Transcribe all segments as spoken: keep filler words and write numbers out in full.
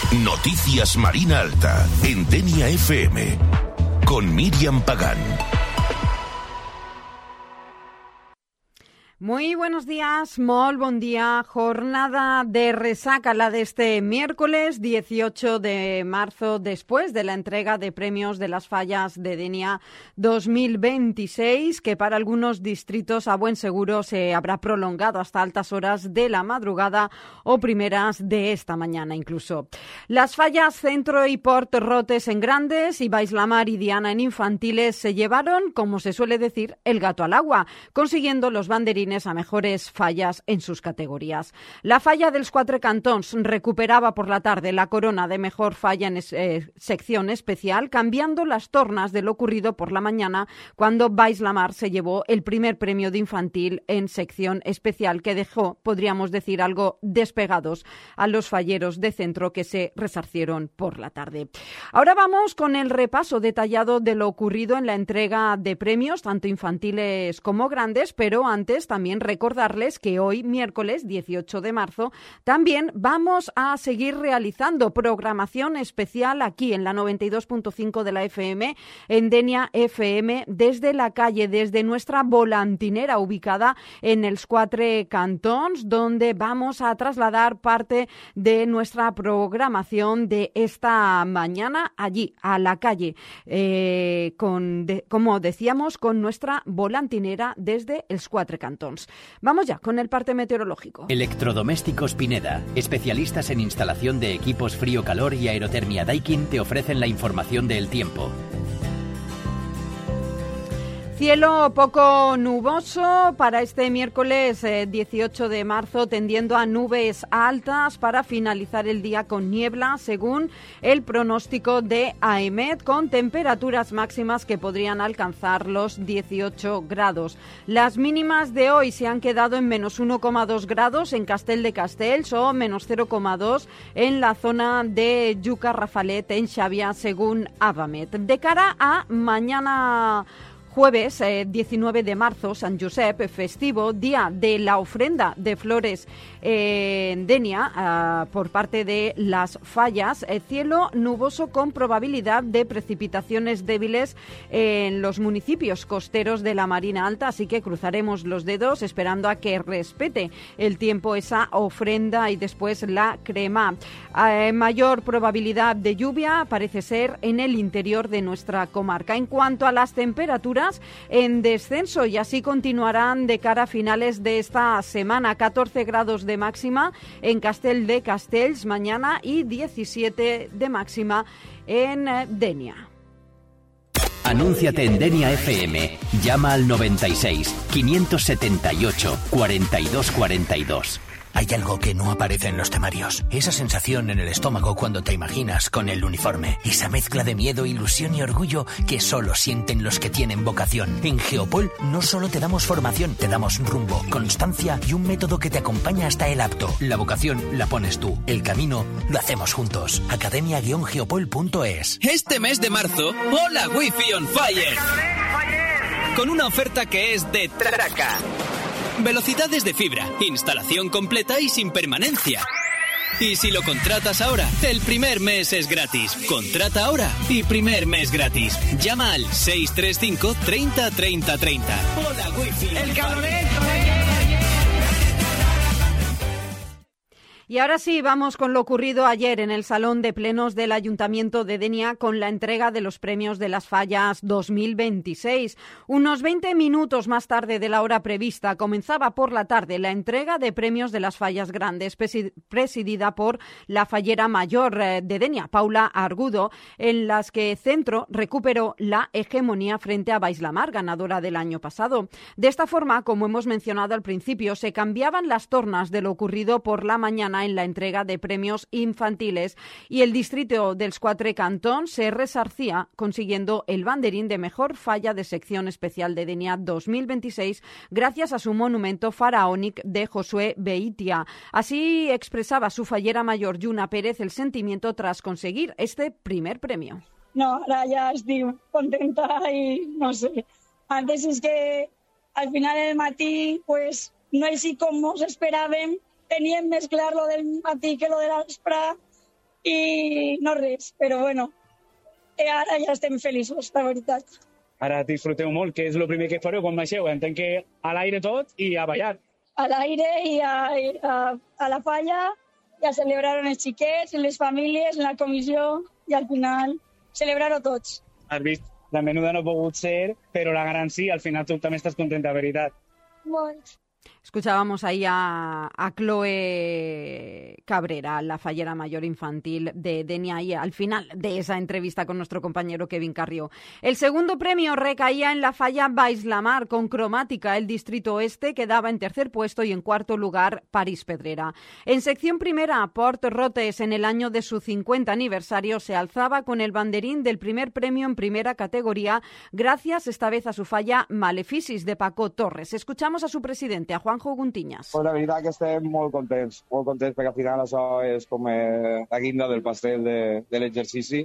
Noticias Marina Alta, en Denia F M, con Miriam Pagán. Muy buenos días, molt bon día. Jornada de resaca, la de este miércoles dieciocho de marzo, después de la entrega de premios de las fallas de Denia dos mil veintiséis, que para algunos distritos a buen seguro se habrá prolongado hasta altas horas de la madrugada o primeras de esta mañana incluso. Las fallas Centro y Port Rotes en grandes y Baix la Mar y Diana en infantiles se llevaron, como se suele decir, el gato al agua, consiguiendo los banderines a mejores fallas en sus categorías. La falla dels Quatre Cantons recuperaba por la tarde la corona de mejor falla en eh, sección especial, cambiando las tornas de lo ocurrido por la mañana cuando Baix la Mar se llevó el primer premio de infantil en sección especial, que dejó, podríamos decir, algo despegados a los falleros de centro que se resarcieron por la tarde. Ahora vamos con el repaso detallado de lo ocurrido en la entrega de premios, tanto infantiles como grandes, pero antes también También recordarles que hoy, miércoles dieciocho de marzo, también vamos a seguir realizando programación especial aquí en la noventa y dos punto cinco de la F M, en Denia F M, desde la calle, desde nuestra volantinera ubicada en els Quatre Cantons, donde vamos a trasladar parte de nuestra programación de esta mañana allí, a la calle, eh, con de, como decíamos, con nuestra volantinera desde els Quatre Cantons. Vamos ya con el parte meteorológico. Electrodomésticos Pineda, especialistas en instalación de equipos frío-calor y aerotermia Daikin, te ofrecen la información del tiempo. Cielo poco nuboso para este miércoles eh, dieciocho de marzo, tendiendo a nubes altas para finalizar el día con niebla, según el pronóstico de AEMET, con temperaturas máximas que podrían alcanzar los dieciocho grados. Las mínimas de hoy se han quedado en menos uno coma dos grados en Castell de Castells o menos cero coma dos en la zona de Yuca-Rafalet, en Xàbia, según Avamet. De cara a mañana jueves eh, diecinueve de marzo, San Josep, festivo, día de la ofrenda de flores eh, en Denia eh, por parte de las fallas, eh, cielo nuboso con probabilidad de precipitaciones débiles en los municipios costeros de la Marina Alta, así que cruzaremos los dedos esperando a que respete el tiempo esa ofrenda y después la crema. Eh, mayor probabilidad de lluvia parece ser en el interior de nuestra comarca. En cuanto a las temperaturas, en descenso, y así continuarán de cara a finales de esta semana. catorce grados de máxima en Castell de Castells mañana y diecisiete de máxima en Denia. Anúnciate en Denia F M. Llama al noventa y seis, quinientos setenta y ocho, cuarenta y dos cuarenta y dos. Hay algo que no aparece en los temarios. Esa sensación en el estómago cuando te imaginas con el uniforme. Esa mezcla de miedo, ilusión y orgullo que solo sienten los que tienen vocación. En Geopol no solo te damos formación, te damos rumbo, constancia y un método que te acompaña hasta el apto. La vocación la pones tú. El camino lo hacemos juntos. academia guion geopol punto es. Este mes de marzo, hola Wi-Fi on Fire. Con una oferta que es de traca. Velocidades de fibra, instalación completa y sin permanencia. Y si lo contratas ahora, el primer mes es gratis. Contrata ahora y primer mes gratis. Llama al seis tres cinco, treinta, treinta, treinta. Hola Wi-Fi. El cabroneto, ¿eh? Y ahora sí, vamos con lo ocurrido ayer en el Salón de Plenos del Ayuntamiento de Denia con la entrega de los premios de las fallas dos mil veintiséis. Unos veinte minutos más tarde de la hora prevista, comenzaba por la tarde la entrega de premios de las fallas grandes, presidida por la fallera mayor de Denia, Paula Argudo, en las que Centro recuperó la hegemonía frente a Baix la Mar, ganadora del año pasado. De esta forma, como hemos mencionado al principio, se cambiaban las tornas de lo ocurrido por la mañana en la entrega de premios infantiles y el distrito dels Quatre Cantons se resarcía consiguiendo el banderín de mejor falla de sección especial de Denia dos mil veintiséis gracias a su monumento faraónic de Josué Beitia. Así expresaba su fallera mayor, Lluna Pérez, el sentimiento tras conseguir este primer premio. No, ahora ya estoy contenta y no sé. Antes es que al final del matí pues no és com s'esperaven. Teníem més clar lo del matí que lo de l'espra i no res, però bueno, ara ja estem feliços, la veritat. Ara disfruteu molt, que és el primer que fareu quan baixeu. Entenc que a l'aire tot i a ballar. A l'aire i a, a, a la falla, i a celebrar els xiquets, les famílies, la comissió, i al final celebrar-ho tots. Has vist, la menuda no ha pogut ser, però la gran sí, al final tu també estàs contenta, veritat. Molt. Escuchábamos ahí a, a Chloe Cabrera, la fallera mayor infantil de Denia, y al final de esa entrevista con nuestro compañero Kevin Carrió. El segundo premio recaía en la falla Baix la Mar, con cromática. El distrito oeste quedaba en tercer puesto y en cuarto lugar París Pedrera. En sección primera, Port Rotes, en el año de su cincuenta aniversario, se alzaba con el banderín del primer premio en primera categoría, gracias esta vez a su falla Maleficis de Paco Torres. Escuchamos a su presidente, a Juanjo Guntiñas. Pues la veritat que estem molt contents, molt contents perquè al final això és com eh, la guinda del pastel de, de l'exercici,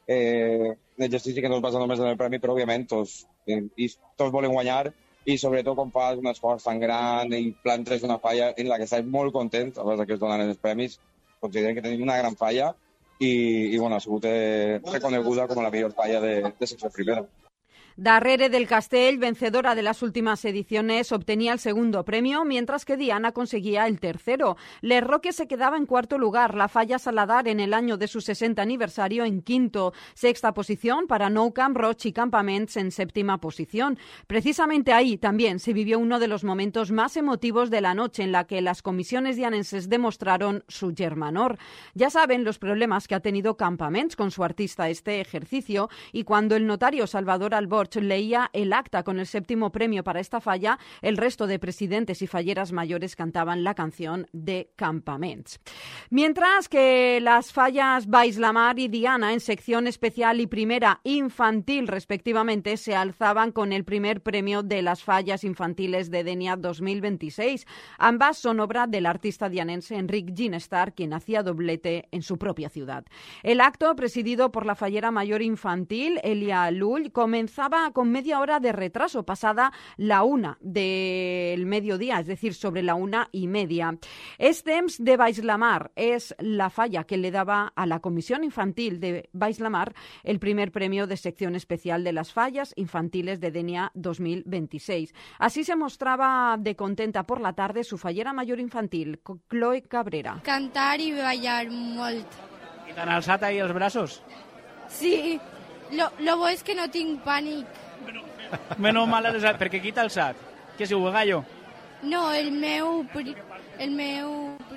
eh, l'exercici que no es basa només en el premi, però òbviament tots, eh, i tots volen guanyar, i sobretot quan fas un esforç tan gran i plantes una falla en la que estàs molt content, a vegades que es donen els premis, considerem que tenim una gran falla i, i bueno, ha sigut eh, reconeguda com la millor falla de, de secció primera. Darrere del Castell, vencedora de las últimas ediciones, obtenía el segundo premio, mientras que Diana conseguía el tercero. Les Roques se quedaba en cuarto lugar, la falla Saladar en el año de su sesenta aniversario en quinto, sexta posición para Nou Camp Roig y Campaments en séptima posición. Precisamente ahí también se vivió uno de los momentos más emotivos de la noche, en la que las comisiones dianenses demostraron su germanor. Ya saben los problemas que ha tenido Campaments con su artista este ejercicio, y cuando el notario Salvador Alborch leía el acta con el séptimo premio para esta falla, el resto de presidentes y falleras mayores cantaban la canción de Campaments. Mientras que las fallas Baix la Mar y Diana, en sección especial y primera infantil respectivamente, se alzaban con el primer premio de las fallas infantiles de Denia dos mil veintiséis. Ambas son obra del artista dianense Enric Ginestar, quien hacía doblete en su propia ciudad. El acto, presidido por la fallera mayor infantil, Elia Lull, comenzaba con media hora de retraso, pasada la una del mediodía, es decir, sobre la una y media. Estem de Baix la Mar es la falla que le daba a la Comisión Infantil de Baix la Mar el primer premio de sección especial de las fallas infantiles de Denia dos mil veintiséis. Así se mostraba de contenta por la tarde su fallera mayor infantil, Chloe Cabrera. Cantar i ballar molt. I t'han alçat ahir els braços? Sí. Lo, lo bo és que no tinc pànic. Menys mal, perquè qui t'ha alçat? Què siu, el gallo? No, el meu, el meu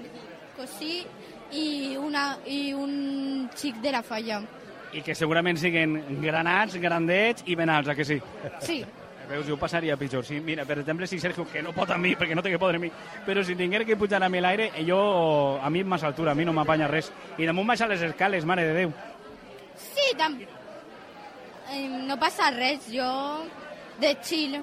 cosí i, una, i un xic de la falla. I que segurament siguen granats, grandets i ben alts, a que sí? Sí. Veus, jo passaria pitjor. Sí, mira, per exemple, si Sergio, que no pot a mi, perquè no té que poder a mi, però si tinguera que pujar a mi l'aire, jo, a mi massa altura, a mi no m'apanya res. I damunt baixar les escales, mare de Déu. Sí, també. No passa res, jo de chill.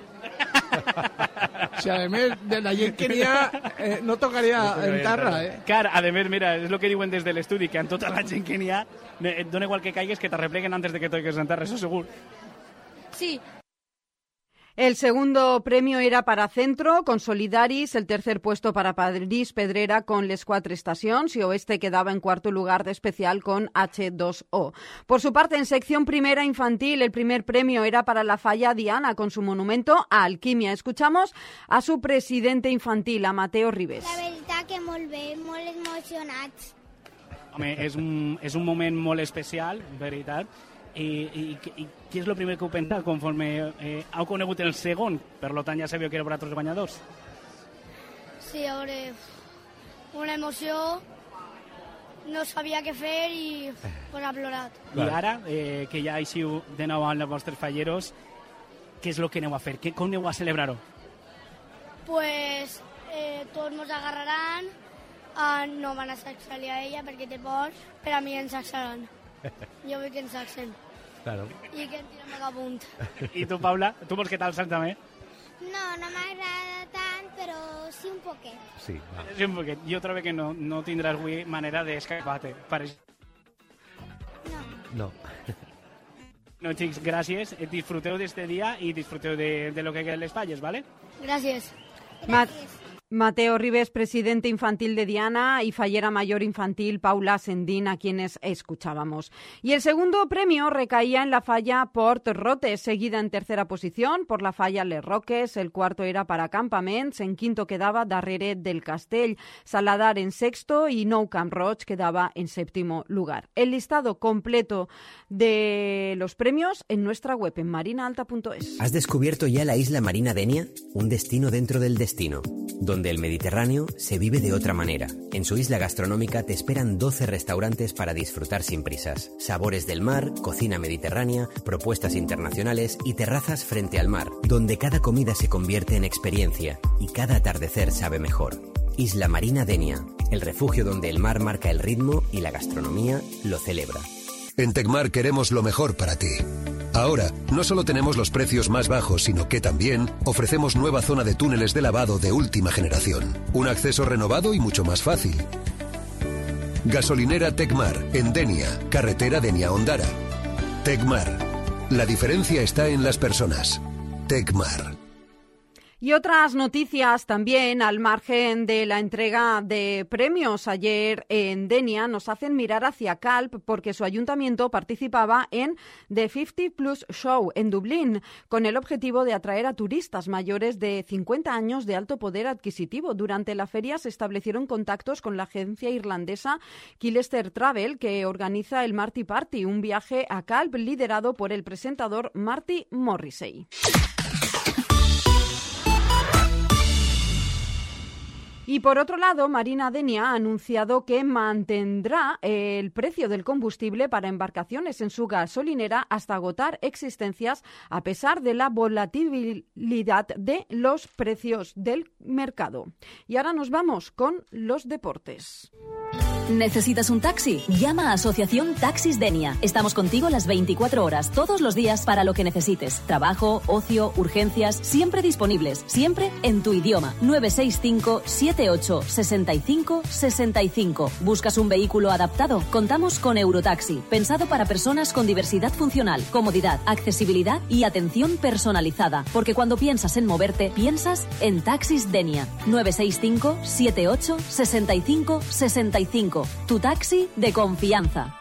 Si además de la gent que n'hi ha, eh, no tocaria en tarra, eh? Clar, a més, mira, és el que diuen des de l'estudi, que amb tota la gent que n'hi ha, et dona igual que caigues que t'arrepleguen antes de que toques en tarra, eso segur. Sí. El segundo premio era para Centro, con Solidaris, el tercer puesto para París Pedrera con Les Quatre Estacions, y Oeste quedaba en cuarto lugar de especial con hache dos o. Por su parte, en sección primera infantil, el primer premio era para la falla Diana, con su monumento a Alquimia. Escuchamos a su presidente infantil, a Mateo Ribes. La veritat que molt bé, molt emocionats. Home, és un, és un moment molt especial, veritat. I, i, i què és el primer que heu pensat conforme eh, heu conegut el segon? Per tant, ja sabíeu que éreu vosaltres guanyadors. Sí, a veure, una emoció, no sabia què fer i pues, ha plorat. I ara, eh, que ja eixiu de nou amb els vostres falleros, què és el que aneu a fer? Que, com aneu a celebrar-ho? Pues eh, tots ens agarraran, eh, no van a sacsar-li a ella perquè té por, però a mi ens saxaran. Jo vull que ens saxen. Claro. I que em tiren megapunt. I tu, Paula, tu vols que t'alçan també? No, no m'agrada tant, però sí un poquet. Sí, va. Sí, un poquet. Jo trobo que no, no tindràs avui manera d'escapar-te. Pare... No. No. No, xics, gràcies. Disfruteu d'este dia i disfruteu de, de lo que queden les falles, ¿vale? Gràcies. Mat Mateo Ribes, presidente infantil de Diana, y fallera mayor infantil Paula Sendín, a quienes escuchábamos. Y el segundo premio recaía en la falla Port Rotes, seguida en tercera posición por la falla Les Roques. El cuarto era para Campaments, en quinto quedaba Darrere del Castell, Saladar en sexto y Nou Camp Roig quedaba en séptimo lugar. El listado completo de los premios en nuestra web en marina alta punto es. ¿Has descubierto ya la isla Marina Denia? Un destino dentro del destino, donde el Mediterráneo se vive de otra manera. En su isla gastronómica te esperan doce restaurantes para disfrutar sin prisas. Sabores del mar, cocina mediterránea, propuestas internacionales y terrazas frente al mar, donde cada comida se convierte en experiencia y cada atardecer sabe mejor. Isla Marina Denia, el refugio donde el mar marca el ritmo y la gastronomía lo celebra. En Tecmar queremos lo mejor para ti. Ahora, no solo tenemos los precios más bajos, sino que también ofrecemos nueva zona de túneles de lavado de última generación. Un acceso renovado y mucho más fácil. Gasolinera Tecmar, en Denia, carretera Denia-Ondara. Tecmar. La diferencia está en las personas. Tecmar. Y otras noticias también, al margen de la entrega de premios ayer en Denia, nos hacen mirar hacia Calp porque su ayuntamiento participaba en The cincuenta Plus Show en Dublín con el objetivo de atraer a turistas mayores de cincuenta años de alto poder adquisitivo. Durante la feria se establecieron contactos con la agencia irlandesa Killester Travel, que organiza el Marty Party, un viaje a Calp liderado por el presentador Marty Morrissey. Y por otro lado, Marina Denia ha anunciado que mantendrá el precio del combustible para embarcaciones en su gasolinera hasta agotar existencias a pesar de la volatilidad de los precios del mercado. Y ahora nos vamos con los deportes. ¿Necesitas un taxi? Llama a Asociación Taxis Denia. Estamos contigo las veinticuatro horas, todos los días, para lo que necesites. Trabajo, ocio, urgencias, siempre disponibles, siempre en tu idioma. nueve seis cinco, siete ocho, seis cinco, seis cinco. ¿Buscas un vehículo adaptado? Contamos con Eurotaxi, pensado para personas con diversidad funcional, comodidad, accesibilidad y atención personalizada. Porque cuando piensas en moverte, piensas en Taxis Denia. nueve seis cinco, siete ocho, seis cinco, seis cinco. Tu taxi de confianza.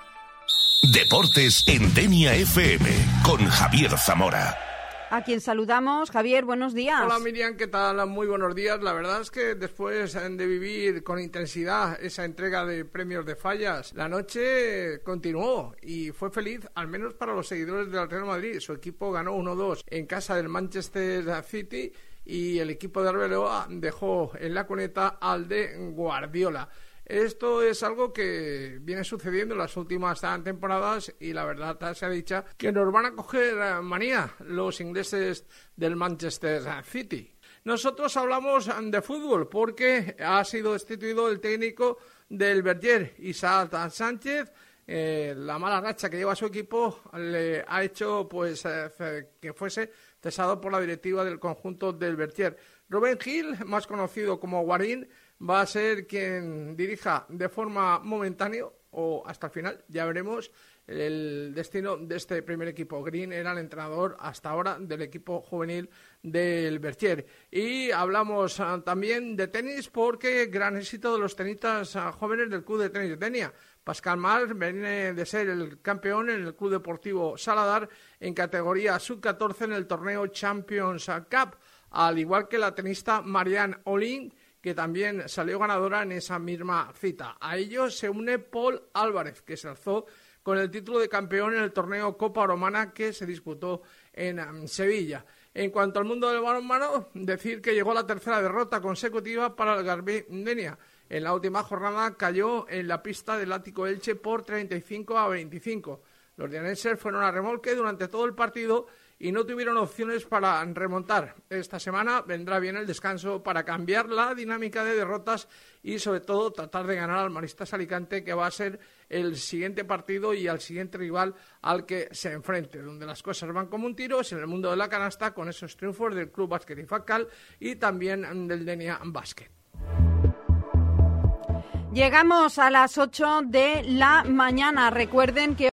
Deportes en Denia F M con Javier Zamora. A quien saludamos. Javier, buenos días. Hola Miriam, ¿qué tal? Muy buenos días. La verdad es que después de vivir con intensidad esa entrega de premios de fallas, la noche continuó y fue feliz, al menos para los seguidores del Real Madrid. Su equipo ganó uno dos en casa del Manchester City y el equipo de Arbeloa dejó en la cuneta al de Guardiola. Esto es algo que viene sucediendo en las últimas temporadas y la verdad se ha dicho que nos van a coger manía los ingleses del Manchester City. Nosotros hablamos de fútbol porque ha sido destituido el técnico del Verger, Isaac Sánchez. Eh, la mala racha que lleva su equipo le ha hecho pues eh, que fuese cesado por la directiva del conjunto del Verger. Rubén Gil, más conocido como Guarín, va a ser quien dirija de forma momentánea o hasta el final, ya veremos el destino de este primer equipo. Green era el entrenador hasta ahora del equipo juvenil del Verger. Y hablamos uh, también de tenis porque gran éxito de los tenistas uh, jóvenes del Club de Tenis Denia. Pascal Mar viene de ser el campeón en el Club Deportivo Saladar en categoría sub catorce en el torneo Champions Cup, al igual que la tenista Marianne Olin, que también salió ganadora en esa misma cita. A ellos se une Paul Álvarez, que se alzó con el título de campeón en el torneo Copa Romana que se disputó en um, Sevilla. En cuanto al mundo del balonmano, decir que llegó la tercera derrota consecutiva para el Garbí Denia. En la última jornada cayó en la pista del Ático Elche por treinta y cinco a veinticinco. Los dianeses fueron a remolque durante todo el partido y no tuvieron opciones para remontar. Esta semana vendrá bien el descanso para cambiar la dinámica de derrotas y sobre todo tratar de ganar al Maristas Alicante, que va a ser el siguiente partido y al siguiente rival al que se enfrente. Donde las cosas van como un tiro es en el mundo de la canasta, con esos triunfos del Club Básquet Ifacal y también del Denia Básquet. Llegamos a las ocho de la mañana. Recuerden que